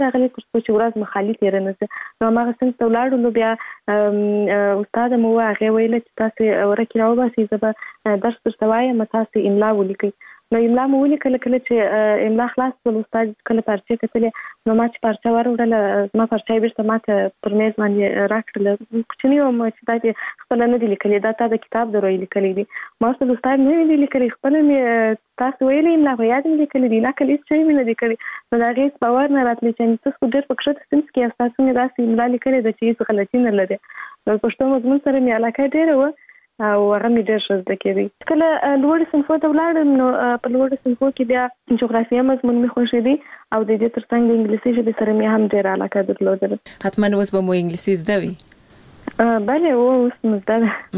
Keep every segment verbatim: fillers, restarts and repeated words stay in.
راغلی تر چې ورځ مخالي تېره نه شي. نو هماغه څنګه ته ولاړو نو بیا استاد مو هغې ویله چې تاسې ورکې راوباسئ زه به درس درته وایم تاسې املا ولیکئ. نو املا مو ولیکله. کله چې املا خلاص کړل استاد کله پارچې کتلې نو ما چې پارچه وروړله زما پارچه یې بېرته ما ته پر میز باندې راکړله. کوچني وم چې دا دې خپله نه دي لیکلي دا تا د کتاب درو یې لیکلی دي. ما ورته استاد نه دي لیکلي خپله مې تاسو ویلې املا خو یاد مې لیکلي دي نقل هېڅ شی مې نه دي کړی. نو د هغې هېڅ باور نه راتلی چې تاسو خو ډېر په کښته صنف کې یاست تاسو مې داسې املا لیکلې ده چې هېڅ غلطي نه لري. نو پښتو مضمون سره مې علاقه ډېره وه او هغه مې ډېر ښه زده کېدی. کله لوړو صنفو ته ولاړم نو په لوړو صنفو کې بیا جغرافیه مضمون مې خوښېدی او د دې تر څنګ د انګلیسي ژبې سره مې هم ډېره علاقه درلودله. حتما اوس به مو انګلیسي زده وي؟ بله اوس مو زده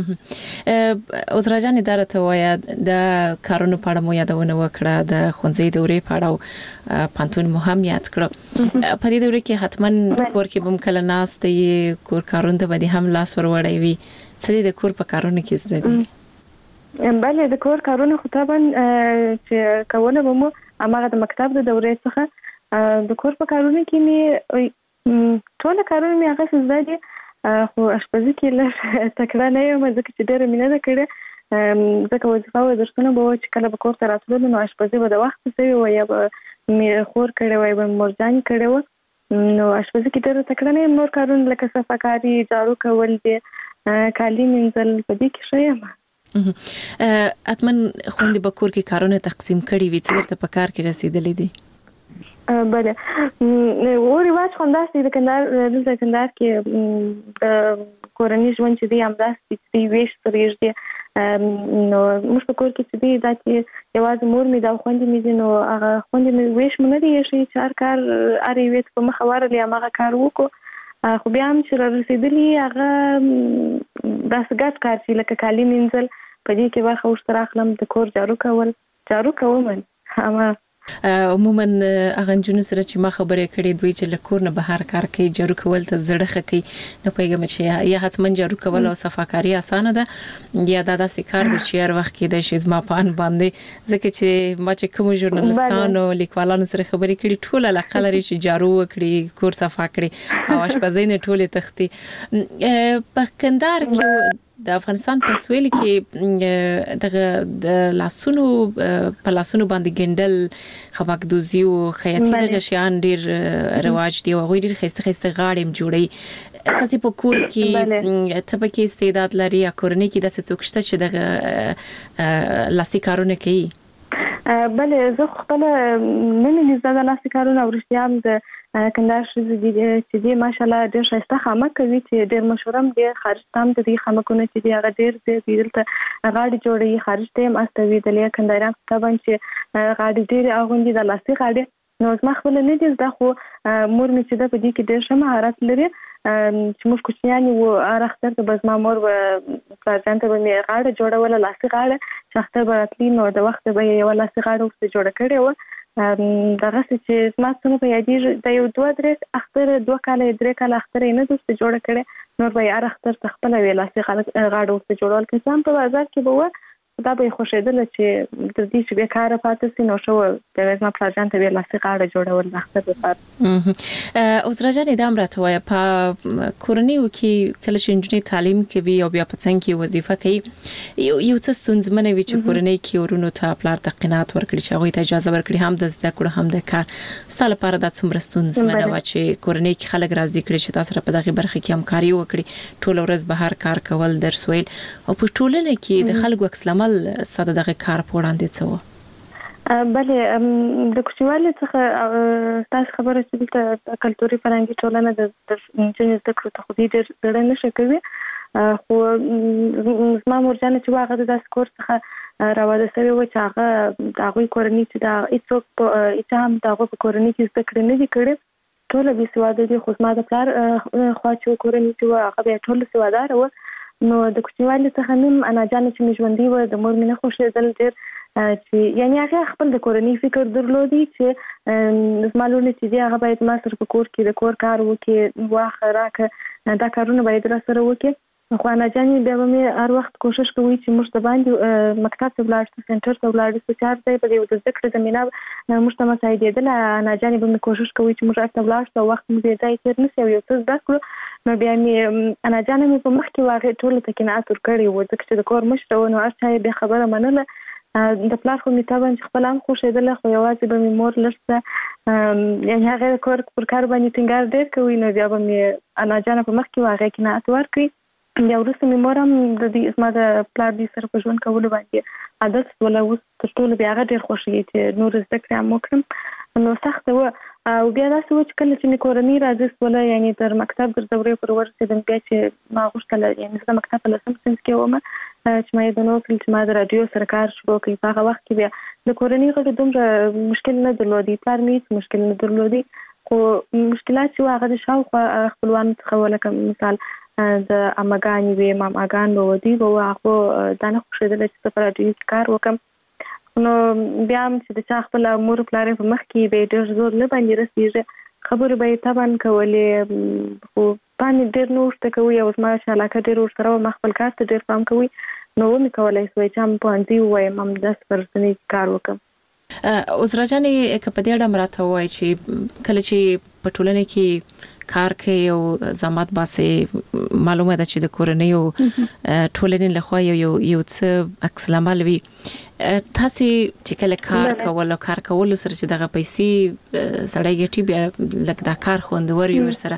ده. عذرا جانې دا راته ووایه د کارونو په اړه مو یادونه وکړه د ښوونځي دورې په اړه او پوهنتون مو هم یاد کړه. په دې دوره کې حتما کور کې به هم کله ناست یې کور کارونو ته به دې هم لاس ور وړی وي. څه دې د کور په کارونو کې زده دي؟ بله د کور کارونه خو طبعا چې کوله به مو هماغه د مکتب د دورې څخه. د کور په کارونو کې مې ټوله کارونه مې هغه زده دي خو اشپزي کې لږ تکړه نه یم ځکه چې ډېره مې نه ده کړې. ځکه وظیفه او درسونه به وو چې کله به کور ته راتللو نو اشپزي به د وخته شوې وه یا به مې خور کړې وه یا به مې مورجانې کړې وه. نو اشپزي کې ډېره تکړه نه یم. نور کارونه لکه صفاکاري جارو کول دي کالي مینځل په دې کې ښه یم. حتما خویندې به کور کې کارونه تقسیم کړي وي څه درته په کار کې رسېدلی دي؟ بله و رواج خو همداسې د کندهار دلته کندهار کې د کورني ژوند چې دی همداسې چې دی ویش سره یږدي. نو موږ په کور کې چې دی دا چې یوازې مور مې دا خویندې مې دي نو هغه خویندې مې ویش مو نه دی ایښی چې هر کار هر یوې ته په مخه ورغلې هماغه کار وکړو. خو بیا هم چې را رسېدلي هغه داسې ګډ کار چې لکه کالي مینځل په دې کې برخه ورسره اخلم. د کور جارو کول جارو کوم همه عموما هغه نجونو سره چې ما خبرې کړې دوی چې له کور نه بهر کار کوي جارو کول ته زړه ښه کوي. نه پوهېږم چې یا حتما جارو کول او صفاکاري اسانه ده یا دا داسې کار دی چې هر وخت کېدای شي زما په ان باندې ځکه چې ما چې کوم ژورنالستانو لیکوالانو سره خبرې کړې ټول علاقه لري چې جارو وکړي کور صفا کړي او اشپزۍ نه ټولې تښتي. په کندهار کې د افغانستان په سویل کې دغه د لاسونو په لاسونو باندې ګنډل خمکدوزي او خیاطي دغه شیان ډیر رواج دی او غوړي ډیر خسته خسته غاړم جوړي. اساسي په کور کې ته به کې استعداد لري یا کورنۍ کې د څه څوک شته چې دغه لاسي کارونه کوي؟ بله زه خپل نه مې زده لاسي کارونه او رښتیا هم د کندهار ښځې دي چې دي ماشاءالله ډېر ښایسته خامک کوي چې ډېر مشهور هم دي. خارج ته هم د دې خامکونه چې دي هغه ډېر دي دلته غاړې جوړوي خارج ته هم استوېدلې. کندهاریان طبعا چې غاړې ډېرې اغوندي د لاسي غاړې. نو زما خپله نه دي زده خو مور مې چې ده په دې کې ډېر ښه مهارت لري. چې موږ کوچنیان وو هر اختر ته به زما مور به پلارجان ته به مې غاړه جوړوله لاسي غاړه چې اختر به راتلي نو د وخته به یې یوه لاسي غاړه ورته جوړه کړې وه. دغسې چې زما څومره په یادېږي د یو دوه درې اختر دوه کاله درې کاله اختر یې نه ده ورته جوړه کړې. نور به یې هر اختر ته خپله وې لاسي غاړه ورته جوړول. که څه هم په بازار کې به وه دا به یې خوښېدله چې تر دې چې بېکاره پاتې سي نو ښه وه د زما پلارجان ته بیا لاسي غاړه جوړول د اختر لپاره. عذرا جانې دا هم راته وایه په کورنیو کې کله چې نجونې تعلیم کوي او بیا په څنګ کې وظیفه کوي یو څه ستونزمنه وي چې کورنۍ کې ورونو ته پلار ته قناعت ورکړي چې هغوی ته اجازه ورکړي هم د زده کړو هم د کار. ستا لپاره دا څومره ستونزمنه وه چې کورنۍ کې خلک راضي کړي چې تا سره په دغې برخه کې همکاري وکړي ټوله ورځ بهر کار کول درس ویل او په ټولنه کې د خلکو عکس العمل ساده دغه کار په وړاندې څه وه؟ بله د کوچنیوالي څخه تاسو خبره چې دلته کلتوري فرهنګي ټولنه د نجونې زده کړو ته خو دې ډېر زړه نه ښه کوي. خو زما مورجانه چې وه هغه د داسې کور څخه راواده شوې وه چې هغه د هغوی کورنۍ چې د هېڅوک په هېچا هم د هغوی په کورنۍ کې زده کړې نه دي کړې ټوله بې سواده دي. خو زما د پلار خوا چې کورنۍ چې وه هغه بیا ټوله سواداره وه. نو د کوچنیوالي څخه نیم اناجانې چې مې ژوندۍ وه د مور مې نه خوښېدل ډېر چې یعنې هغې خپل د کورنۍ فکر درلودی چې زما لوڼې چې دي هغه باید ما سره په کور کې د کور کار وکړي واخه راکه دا کارونه باید را سره وکړي. خو انا جانې بیا به مې هر وخت کوشش کوي چې موږ ته باندې مکتب ته ولاړ شو، سنټر ته ولاړ شو، چې هر ځای په دې د زده کړې زمینه موږ ته مساعدېدل. انا جانې به مې کوشش کوي چې موږ هلته ولاړ شو او وخت مو بې ځایه تېر نه شي او یو څه زده کړو. نو بیا مې انا جانه مې په مخ کې واغې ټولو ته قناعت ورکړی و، ځکه چې د کور مشره و، نو هر چا یې بیا خبره منله. د پلار خو مې طبعا چې خپله هم خوښېدله، خو یوازې به مې مور لږ څه یعنې هغې د کور پر کار باندې ټینګار ډېر کوي، نو بیا به مې انا جانه په مخ کې واغې قناعت ورکړي. بیا وروسته مې مور هم د دې زما د پلار دې سره په ژوند کولو باندې عادت شوله. اوس تر ټولو بیا هغه ډېر خوښوي چې نور زده کړې هم وکړم. نو سخته وه. او بیا داسې و چې کله چې مې کورنۍ راځي شوله، یعنې تر مکتب تر دورې پورې ورسېدم، بیا چې ما غوښتله یعنې زه د مکتب په لسم صنف کې وم چې ما یې د نو وکړل چې ما د راډیو سره کار شروع کړي. په هغه وخت کې بیا د کورنۍ غړو دومره مشکل نه درلودي، پلار مې هېڅ مشکل نه درلودي، خو مشکلات چې وو هغه د شاوخوا خپلوانو څخه وو، لکه مثال د عمهګانې وې، ماماګان به وو، دوی به وو، هغو دا نه خوښېدله چې زه په راډیو کې کار وکړم. نو بیا هم چې د چا خپله مور پلار یې په مخ کې به یې ډېر زور نه باندې رسېږي، خبرې به یې طبعا کولې، خو باندې ډېر نه ورته کوي او زما چې علاقه ډېر ورسره وه، ما خپل کار ته ډېر پام کوي، نو ومې کولی سوی چې هم پوهنځي ووایم، همداسې په رسنۍ کې کار وکړم. عذرا جانې که په دې اړه راته ووایي چې کله چې په ټولنه کې کار کوي او زحمت باسي، معلومه ده چې د کورنۍ او ټولنې لخوا یو یو یو څه عکس العمل وي. تاسو چې کله کار کول او کار کول سره چې دغه پیسې سړی ګټي، بیا لکه دا کار خوندور وي ورسره،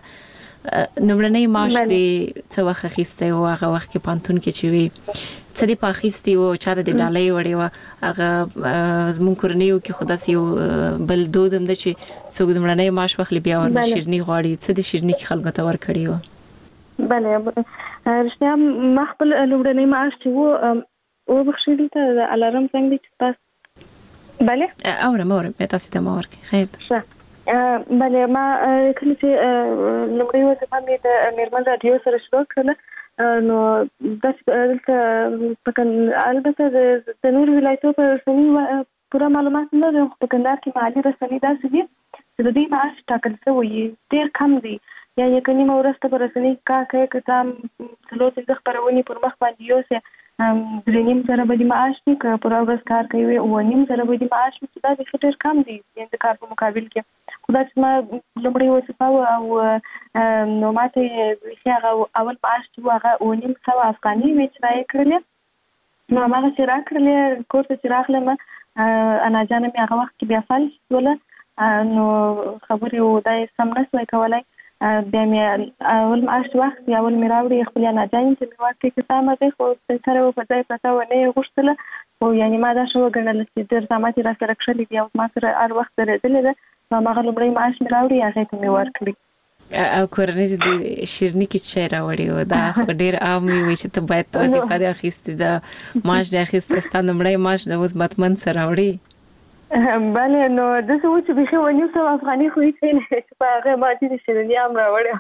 نمړنۍ معاش دې څه وخت اخیستی او هغه وخت کې پانتون کې چې وي څه دې په اخیستي او چا د دې ډالۍ وړې وه، هغه زموږ کورنیو کې خو داسې یو بل دود هم ده چې څوک د مړنۍ معاش واخلي بیا ورنه شیرني غواړي. څه د شیرني کې خلکو ته ورکړي وه؟ بله رښتیا ما خپل لومړنی معاش چې و وبخښئ دلته د الارم زنګ دی چې تاسو بله اورم اورم تاسو ته ما ورکړي. خیر ده. بله ما کله چې لومړۍ وظیفه مې د میرمن راډیو سره شروع کړله، نو داسې دلته البته د نورو ولایتو په رسنۍ پوره معلومات نه لرم، خو په کندهار کې محلي رسنۍ داسې دي چې د دوی معاش ټاکل شوی ډېر کم دی، یعنې که نیمه ورځ ته په رسنۍ کې کار کوي، که ته هم څلور پنځه خپرونې پر مخ باندې یوسې درې نیم زره به دې معاش وي، که پوره ورځ کار کوي اووه نیم زره به دې معاش وي، چې دا بیخي ډېر کم دی یعنې د کار په مقابل کې. خو دا چې ما لومړۍ وظیفه وه او نو ما ته بیخي هغه اول معاش چې و هغه اووه نیم سوه افغانۍ مې چې رایې کړلې، نو هماغه چې راکړلې کور ته چې راغلم انا جانه مې هغه وخت کې بیا فلج شوله، نو خبرې و دا یې سم نه سوی کولی. بیا مې اول معاش وخت بیا اول مې راوړې خپلې انا جانې ته مې ورکړې، که سمه دی، خو سره و په ځای پرته و نه یې غوښتله، خو یعنې ما دا ښه وګڼله چې ډېر زحمت یې را سره کښلی دی او ما سره هر وخت درېدلې ده، نو هماغه لومړی معاش مې راوړي هغې ته مې ورکړي. او کورنۍ ته د شیرني کې څه راوړي و؟ دا خو ډېر عام وي چې ته باید وظیفه دې اخیستې ده، معاش دې اخیستی، ستا لومړی معاش د اوس بتمن څه راوړي؟ بله نو داسې و چې بیخي اووه نیم سوه افغانۍ خو هېڅ نه چې په هغې ما ځینې شیرني هم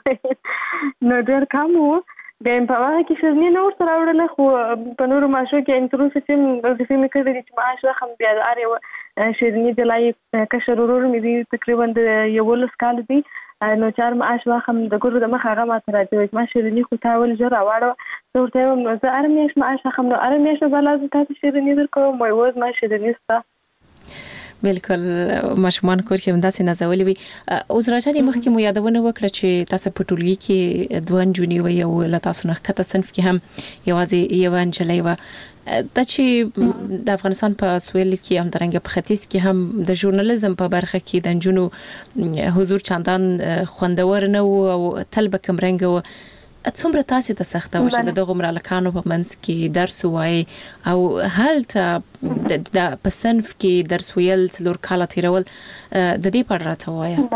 راوړې نو ډېر کم و. بیا مې په هغه کې شیرني نه ورته راوړله، خو په نورو معاشو کې یعنې تر اوسه چې وظیفې مې کړې دي چې معاش واخلم، بیا د هر یوه شیرني جلا یې کشر ورور مې دی تقریبا د یولس کاله دی، نو چې هر معاش واخلم د ګورو د مخه هغه ماته راځي وایي ما شیرني خو تا ولې ژر راواړوه. زه ورته یې وایم نو زه هره میاشت معاش اخلم، نو هره میاشت به لا زه تا ته شیرني درکوم؟ وایي اوس ما شیرني شته. بالکل ماشومان کور کې هم داسې نازولې وي. عذرا جانې مخکې مو یادونه وکړه چې تاسو په ټولګي کې دوه نجونې وي او له تاسو نه ښکته صنف کې هم یوازې یوه نجلۍ وه. دا چې د افغانستان په سویل کې هم درنګ په ختیځ کې هم د ژورنالیزم په برخه کې د نجونو حضور چندان خوندور نه و او تل به کمرنګ و. څومره تاسو ته سخته و چې د دغه ملکانو په منځ کې درس وایي او هلته د په صنف کې درس ویل څلور کاله تیرول، د دې په اړه راته وایه.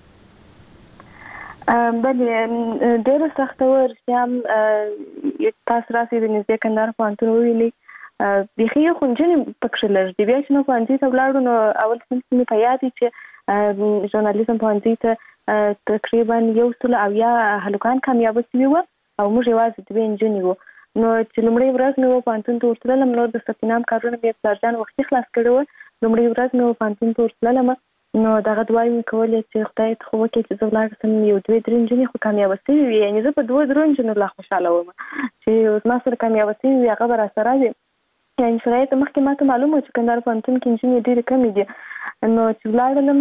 بلې ډېره سخته وه، رښتیا هم تاسو راسئ د نږدې کندهار پوهنتون وویلئ، بیخي خو نجونې پکښې لږ دي. بیا چې موږ پوهنځي ته ولاړو نو اول صنف مې په یاد وي چې ژورنالیزم پوهنځي ته تقریبا یو سل اویا هلکان کامیابه شوي وو او موږ یوازې دوې نجونې وو. نو چې لومړۍ ورځ مې و پوهنتون ته ورتللم، نور د ثبت نام کارونه مې پلارجان وختي خلاص کړي وو. لومړۍ ورځ مې و پوهنتون ته ورتللم، نو دغه دوای مې کولې چې خدای ته خو وکړي چې زه ولاړ سم یو دوه درې نجونې خو کامیابه سوي وي، یعنې زه په دوه درو نجونو لا خوشحاله وم چې زما سره کامیابه سوي وي، هغه به راسره وي. یعنې شرایط مخکې ماته معلومه و چې کندهار پوهنتون کې نجونې ډېرې کمې دي. نو چې ولاړلم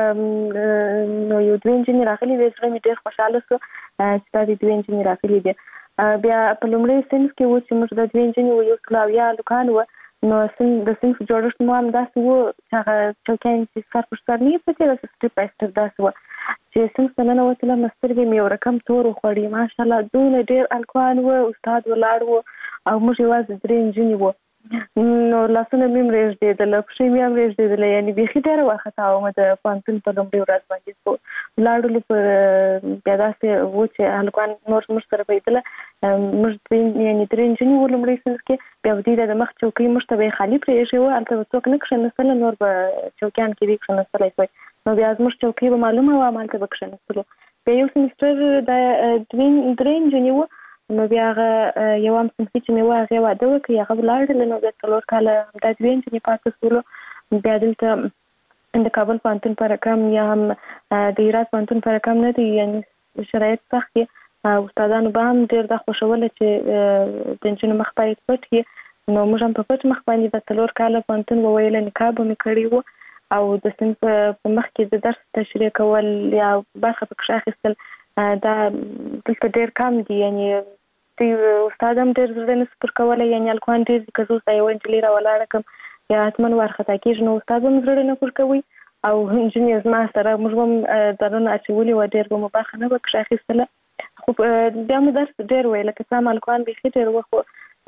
نو یو دوه نجونې راغلي وې، زړه مې ډېر خوشحاله شو چې دا د دوه نجونې راغلي دي. بیا په لومړي صنف کې و چې موږ د دوه نجونې وو، یو سل اویا هلکان وو. نو د صنف جوړښت مو هم داسې و چې هغه چوکیانې چې سر پر سر نه پرتې داسې سټپ بای سټپ داسې وه چې صنف ته ننوتلم، سترګې مې یو رقم تور وخوړې. ماشاءالله دونه ډېر هلکان وو، استاد ولاړ و او موږ یوازې درې نجونې وو. نو لاسونه مې هم رېږدېدله، پښې مې هم رېږدېدله، یعنې بیخي ډېره وارخطا وم د پوهنتون په لومړۍ ورځ باندې. خو ولاړلو په بیا داسې و چې هلکان نور موږ سره بهېدله، موږ یعنې درې نجونې وو لومړۍ صنف کې. بیا دوی د مخ چوکۍ موږ ته به یې خالي پرېښې وه، هلته به څوک نه کښېنستله، نور به چوکیان کې دې کښېنستلی شوی. نو بیا زموږ چوکۍ به معلومه وه، همالته به کښېنستلو. بیا یو سمسټر د درې نجونې وو. نو بیا هغه یوم صنفي چې مې وه هغې واده وکړي، هغه ولاړله. نو بیا څلور کاله همدا دوې نجونې پاتې شولو. بیا دلته د کابل پوهنتون په رقم یا هم د هرات پوهنتون په رقم نه دی، یعنې شرایط سخت دي. استادانو به هم ډېر دا خوښوله چې د نجونو مخ باید پټ وي. نو موږ هم په پټ مخ باندې د څلور کاله پوهنتون وویله، نقاب به مې کړی و او د صنف په مخ کې د درس تشریح کول یا برخه پکښې اخیستل دا دلته ډېر کم دي. یعنې دوی استاد هم ډېر زړه نه سپر کولی، یعنې هلکان ډېر دي که زه اوس دا یوه نجلۍ راولاړه کړم یا حتما وارخطا کېږي، نو استاد هم زړه نه پر کوي او نجونې زما سره موږ به هم ځانونه اچولي وه، ډېر به مو برخه نه به کښې اخیستله. خو بیا مو درس ډېر ویل، که څه هم هلکان بیخي ډېر وه، خو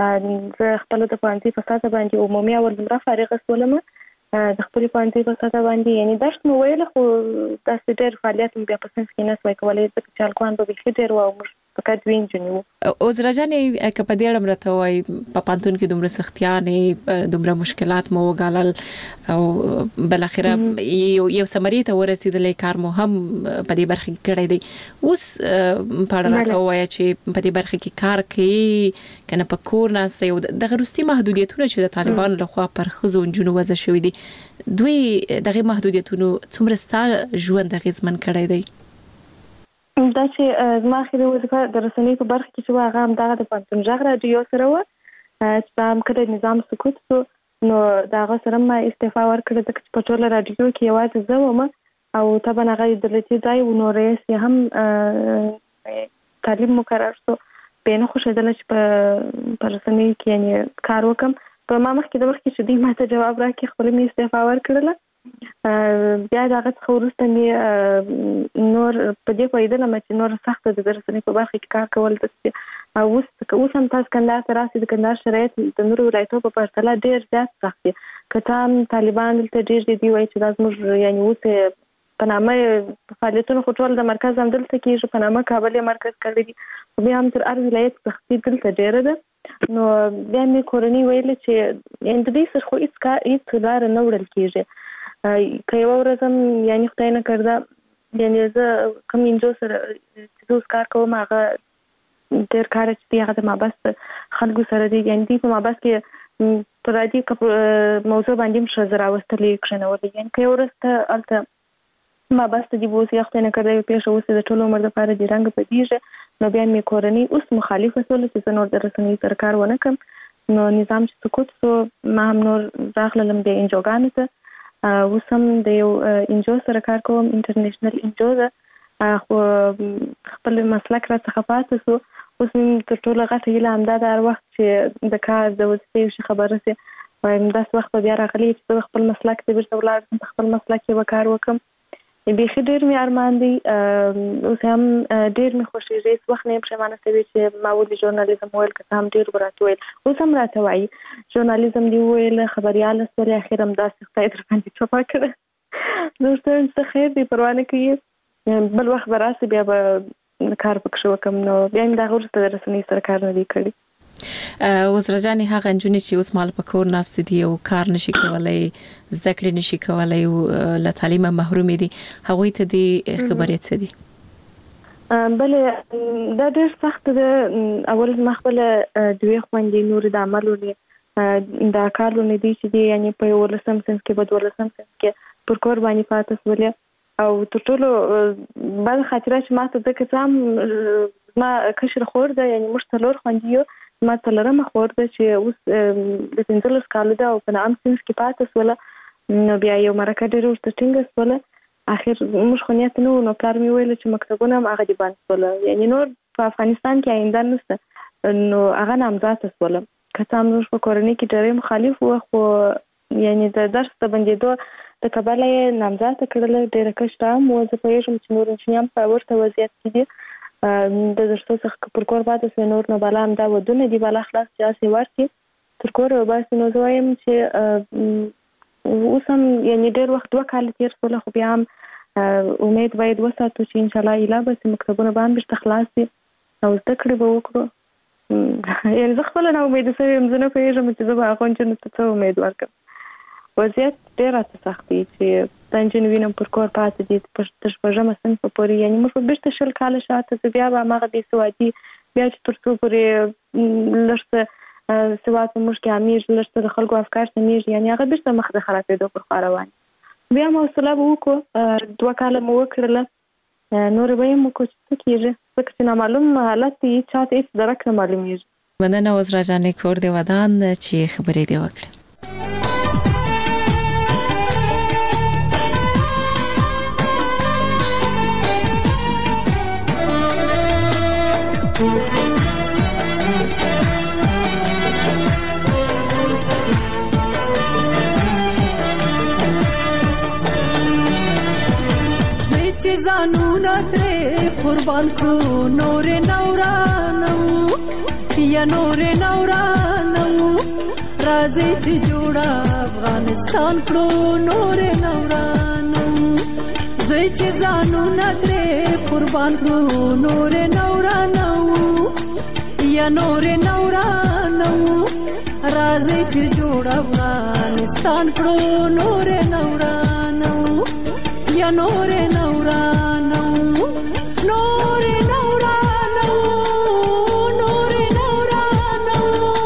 زه خپله د پوهنځي په سطحه باندې عمومي اول دومره فارغه شولم د خپلې پوهنځي په سطحه باندې، یعنې درس مو ویله خو داسې ډېر فعالیت مو بیا په صنف کې نه سوی کولی، ځکه چې هلکان به بیخي ډېر وه او موږ فقط دوې نجونې وو. عذرا جانې که په دې اړه راته وایي په پوهنتون کې دومره سختیانې دومره مشکلات مو وګالل او بالاخره یو یو ثمرې ته ورسېدلی، کار مو هم په دې برخه کې کړی دی. اوس په اړه راته ووایه چې په دې برخه کې کار کوي که نه په کور ناسته یو دغه وروستي محدودیتونه چې د طالبانو لخوا پر ښځو او نجونو وضع شوي دي، دوی دغه محدودیتونو څومره ستا ژوند اغېزمن کړی دی؟ دا چې زما اخري وظیفه د رسنۍ په برخه کې چې وه هغه همدغه د پوهنتون غږ راډیو سره وه چې په هم کله نظام سکوت شو، نو د هغه سره ما استعفا ورکړه، ځکه چې په ټوله راډیو کې یوازې زه وم او طبعا هغه د دولتي ځای و، نو رئیس یې هم تعلیم مقرر شو. بیا نه خوښېدله چې په په رسنیو کې یعنې کار وکړم. په ما مخکې د وخت کې چې دوی ما ته جواب راکړي خپله مې استعفا ورکړله. بیا د هغه څخه وروسته مې نور په دې پوهېدلم چې نور سخته ده د رسنۍ په برخه کې کار کول، ځکه او اوس اوس هم تاسو کندهار ته راسئ، د کندهار شرایط د نورو ولایتونو په پرتله ډېر زیات سخت دي. که څه هم طالبان دلته ډېر دي، دوی وایي چې دا زموږ یعنې اوس په نامه فعالیتونه خو ټول د مرکز هم دلته کېږي، په نامه کابل یې مرکز کړی دي، خو بیا هم تر هر ولایت سختي دلته ډېره ده. نو بیا مې کورنۍ ویله چې یعنې د دوی سره خو هېڅ کار هېڅ لاره نه وړل کېږي. که یوه ورځ هم یعنې خدای نه کرده یعنې زه کوم انجو سره چې زه اوس کار کوم هغه ډېر کار چې دی هغه د مابس خلکو سره دی، یعنې دوی په مابس کې په رادي موضوع باندې هم ښځه راوستلې کښېنولې، یعنې که یو ورځ ته هلته مابس ته دي به اوس یا خدای نه کرده یو پېښه اوسې د ټول عمر دپاره دې رنګه بدېږي. نو بیا مې کورنۍ اوس مخالفه شوله چې زه نور د رسنیو سره کار ونه کړم. نو نظام چې سقوط شو ما هم نور راغللم د انجوګانو ته. اوس هم د یو انجو سره کار کوم، انټرنیشنل انجو ده، خو خپل مسلک را څخه پاتې شو. اوس مې تر ټوله غټه هیله همدا ده هر وخت چې د کار د وظیفې یو شي خبره شي وایم داسې وخت به بیا راغلی چې زه خپل مسلک ته بېرته ولاړ شم، په خپل مسلک کې به کار وکړم. بیخي ډېر مې ارمان دی، اوس هم ډېر مې خوښېږي، هېڅ وخت نه یم پښېمانه شوې چې ما ولې ژورنالیزم وویل، که څه هم ډېر به راته ویل، اوس هم راته وایي ژورنالیزم دې وویله، خبریاله شولې، اخر همداسې خدای در باندې چوپه کړه. نو ورته وایم څه خیر دی، پروا نه کوي، بل وخت به راسي بیا به کار پکښې وکړم. نو بیا مې د هغه وروسته د رسنۍ سره کار نه دی کړی. عذرا جانې هغه نجونې چې اوس مال په کور ناستې دي او کار نشي کولی، زده کړې نشي کولی او له تعلیمه محرومې دي، هغوی ته دې خبرې څه دي؟ بله دا ډېر سخت ده. اول زما خپله دوې خویندې نورې د عملونې دا کار لونې دي چې دي، یعنې په یولسم صنف کې په دولسم صنف کې پر کور باندې پاتې سولې او تر ټولو بل خاطره چې ما ته د کسام ما کشر خور ده یعنی موږ څلور خوندې یو ما څلورمه خور ده چې اوس د پنځلس کالو ده او په نام صنف کې پاتې سوله نو بیا یو مرکه ډېره ورته ټینګه سوله اخر موږ خو نیت نه و نو پلار مې ویل چې مکتبونه هم هغه دې بند سوله یعنی نور په افغانستان کې آینده نشته نو هغه نامزاده سوله که څه هم موږ په کورنۍ کې ډېر مخالف وو خو یعنی د درس د بندېدو د کبله یې نامزاده کړله ډېره کشره هم وه زه پوهېږم چې نور نجونې هم په ورته وضعیت کې دي د درسو څخه پر کور پاتې سوی نور نو بالا همدا ودونه دي بالا خلاص چې هسې ورکړي تر کوره وباسي نو زه وایم چې اوس هم یعنی ډېر وخت دوه کاله تېر سوله خو بیا هم امید باید وساتو چې انشاءالله ایله به چې مکتبونه به هم بېرته خلاص شي او زده کړې به وکړو یعنې زه خپله ناامیده سوې یم زه نه پوهېږم چې زه به هغو نجونو ته څه امید ورکړم وضعیت ډېر راته سخت دی چې دا نجونې وینم پر کور پاتې دي تر شپږمه صنفه پورې یعنې موږ به بېرته شل کاله شاته زه بیا به هماغه بېسوادي بیا چې تر څو پورې لږ څه سواد په موږ کې عامېږي لږ څه د خلکو افکار سمېږي یعنې هغه بېرته مخ د خرابېدو پر خوا روان بیا مو حوصله به وکړو دوه کاله مو وکړله نورې به یې هم وکړو چې څه کېږي ځکه چې نامعلوم حالت دی چا ته هېڅ درک نه معلومېږي مننه عذرا جانې کور دې ودان چې خبرې دې وکړې زانونا ترې قربان کړو نور نورانو یا نور نورانو راځي چې جوړه افغانستان کړو نور نورانو زه چې زانونا ترې قربان کړو نور نورانو یا نور نورانو راځي چې جوړه افغانستان کړو نور نورانو یا نور نورانو نور نورانو نور نورانو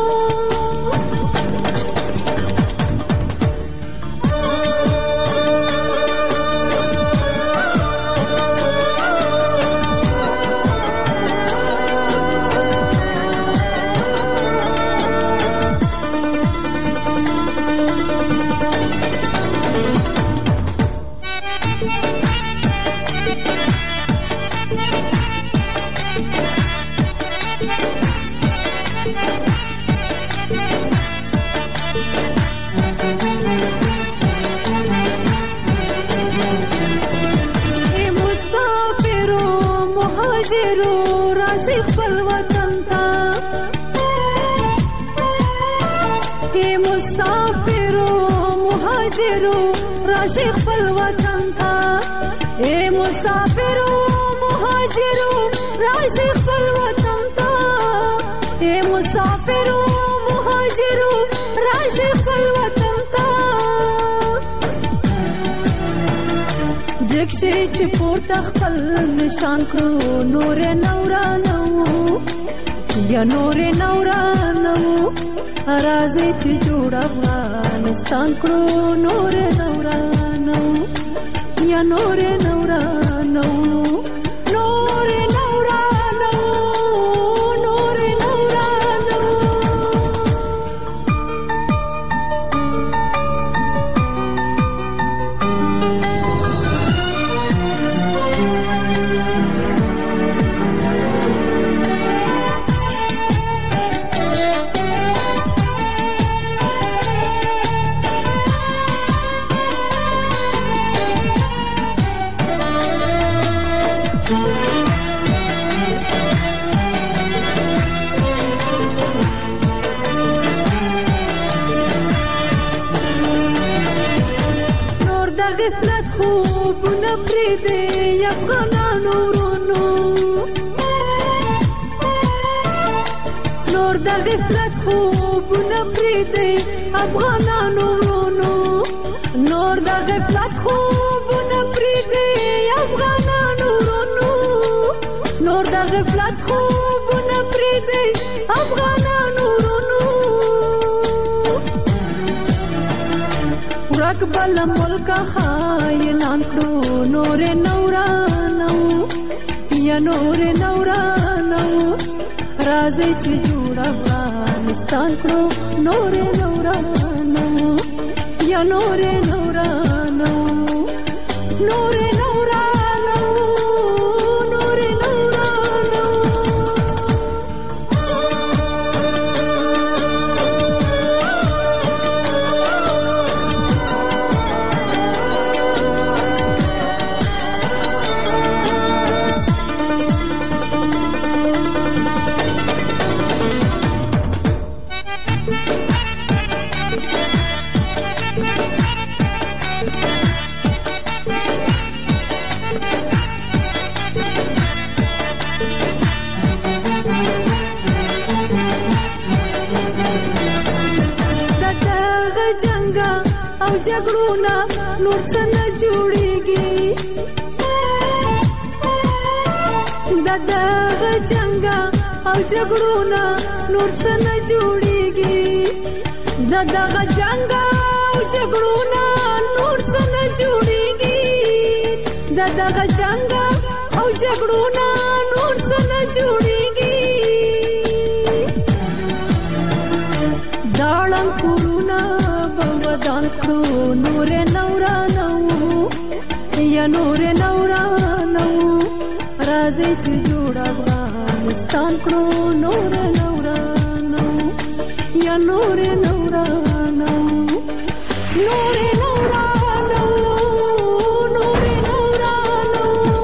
راشي خپل وطن ته اے مسافرو مهاجرو راشي خپل وطن ته اے مسافرو مهاجرو راشي خپل وطن ته جګشي چې پورته خپل نشان کړو نور نورانو یا نور نورانو راځي چې جوړ افغانستان کړو نور نورانو یا نور نورانو نور نورانو نور نورانو غفلت خوبونه پرېږدئ افغانانو ورونو نور د غفلت خوبونه پرېږدئ افغانانو ورونو نور د غفلت خوبونه پرېږدئ افغانانو ورونو نور د غفلت خوبونه پرېږدئ افغانانو ورونو ورک ملک بل ملک خاینان کړو نور نورانو یا نور نورانو راځي چې جوړ افغانستان کړو نور نورانو یا نور نورانو نور نورانو نور نورانو او جګړونه نور څه نه جوړېږي د دغه جنګ او جګړونه نور څه نه جوړېږي د دغه جنګ او جګړونه نور څه نه جوړېږي د دغه جنګ او جګړونه نور څه نه جوړېږي داړم کورونه ودان کړو نور نورانو یا نور نورانو راځي چې جوړ افغانستان کړو نور نورانو یا نور نورانو نور نورانو نور نورانو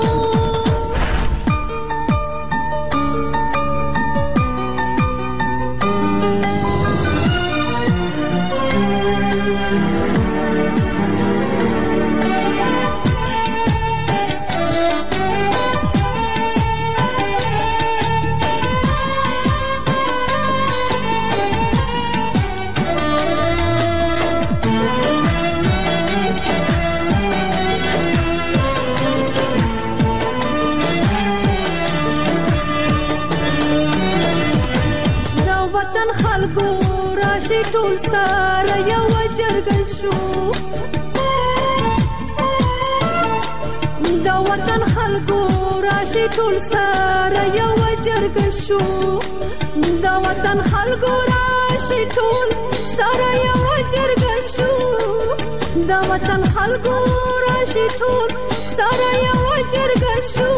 ټول سره یو جرګه شو د وطن خلکو راشي ټول سره یو جرګه شو د وطن خلکو راشي ټول سره یو جرګه شو د وطن خلکو راشي ټول سره یو جرګه شو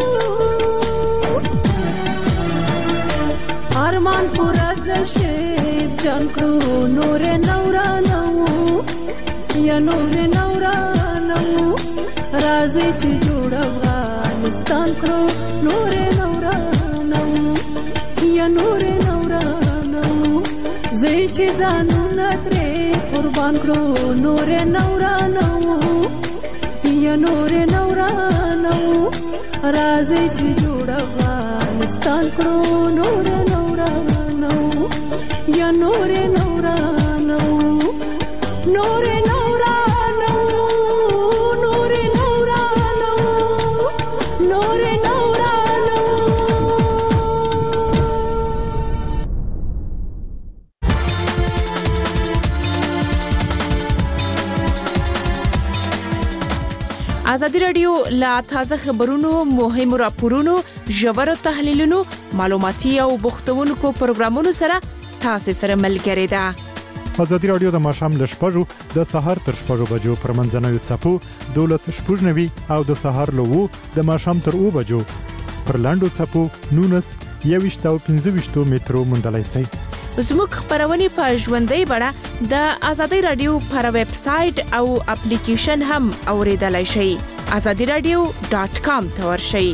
ارمان پورا نشي جان کړو نور نورانو یا نور نورانو راځي چې جوړ افغانستان کړو نور نورانو یا نور نورانو زه چې ځانونه ترې قربان کړو نور نورانو یا نور نورانو راځي چې جوړ افغانستان کړو نور نورانو یا نور نورانو نور نورانو نور نورانو نور نورانو ازادي رادیو لا تازه خبرونو مهم راپورونو ژور تحلیلونو معلوماتي او بوختونکو پروګرامونو سره تاسو سره ملګری ده. ازادي رادیو د ماښام ل شپږو د سهار تر شپږو بجو پر منځنوي څپو دولس شپږنوي او د سهار له وو د ماښام تر اوو بجو پر لاندو څپو نونس یويشت او پنځه ویشت مترو موندلای شئ. زموږ خبرونه په ژوندۍ بڼه د ازادي رادیو پر ویب سټ او اپلیکیشن هم اوریدلای شئ. azadi radio dot com ته ورشئ.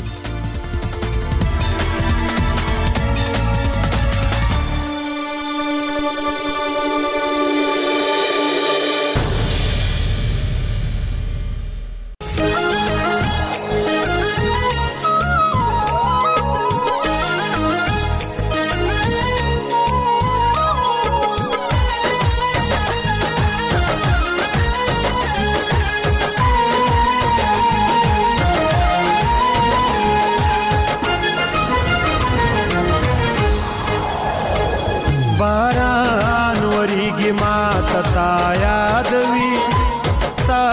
باران وریږي ما ته تا یادوي تا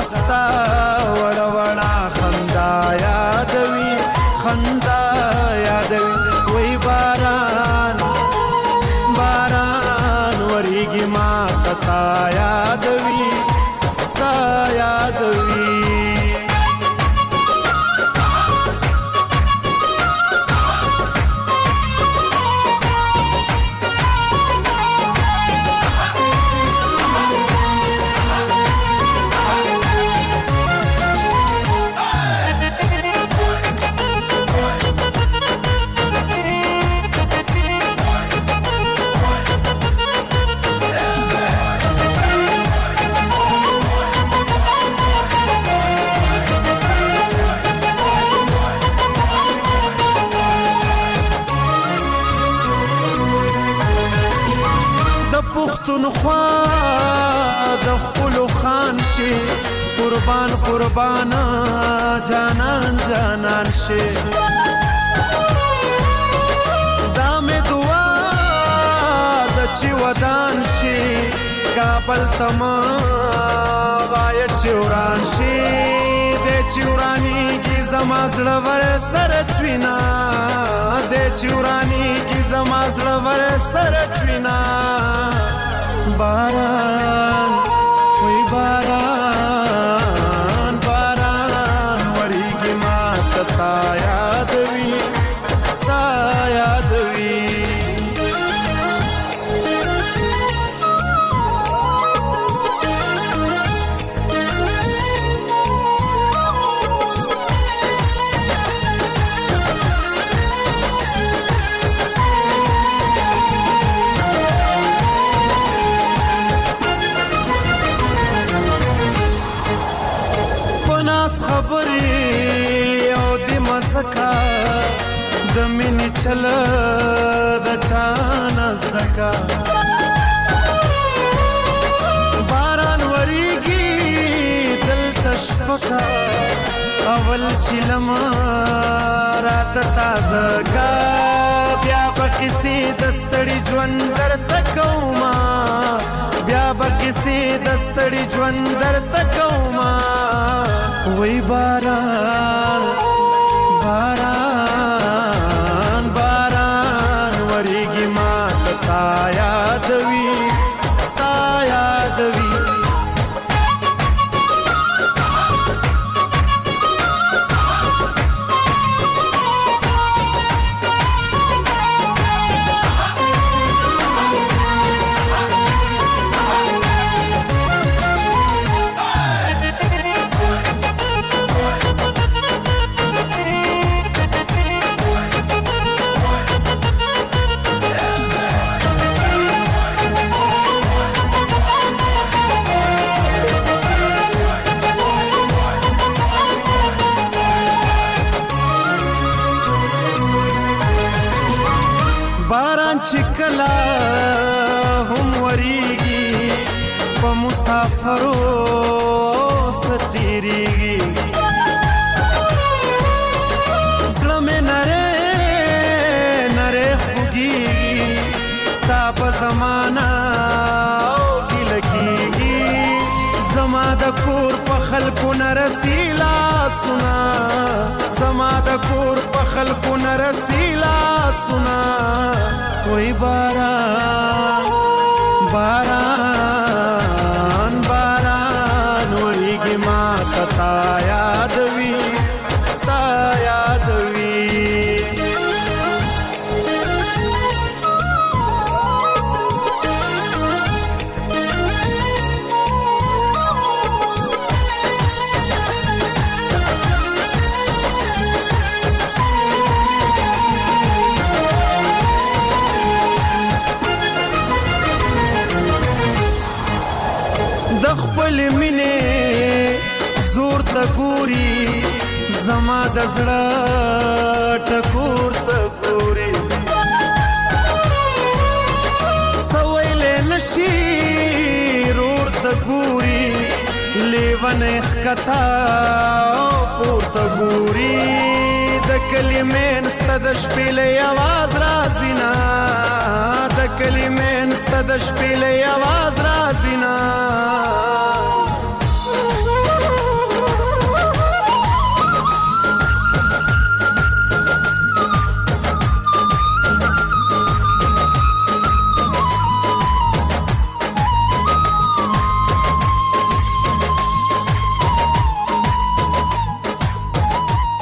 داستا وړ وړا خندا یادوي خندا یادوي وای باران باران وریږي ما تا یادوي تا یادوي قربان قربان جانان جانان شي دا مې دعا د چې ودان شي کابل تما وای چوران شي د چورانی کی زما زړه ور سره چوینا د چورانی کی زما زړه ور سره چوینا باران وای باران باران وریږي ما تا یادوي تا یادوي خبرې او د مسکا د مینې چل د چان زدکا باران وریږي دلته شپکا اول چلم رات تازه کا بیا بکسی دستړي ژوند درته کوما بیا بکسی دستړي ژوند درته کوما وای باران باران باران وریږي ما تا یادوي تا یادوي چکلا هم وریږي په مسافرو ستیریږي زړه مې نری نری خوږیږي ستا په زمانه او ګیله کېږي زما د کور په خلکو نه رسي لاسونه زما د کور په خلکو نه رسي لاسونه وای باران باران باران وریږي ما تا یادوي تا یادوي خپل مینه زور ته ګوري زما د زړه ټکور ته ګوري سویلې نشي رور ته ګوري لیونه ښکتا پورته ګوري د کلمې نسته د شپېلې اواز راځي نه د کلمې نسته د شپېلې اواز راځي نه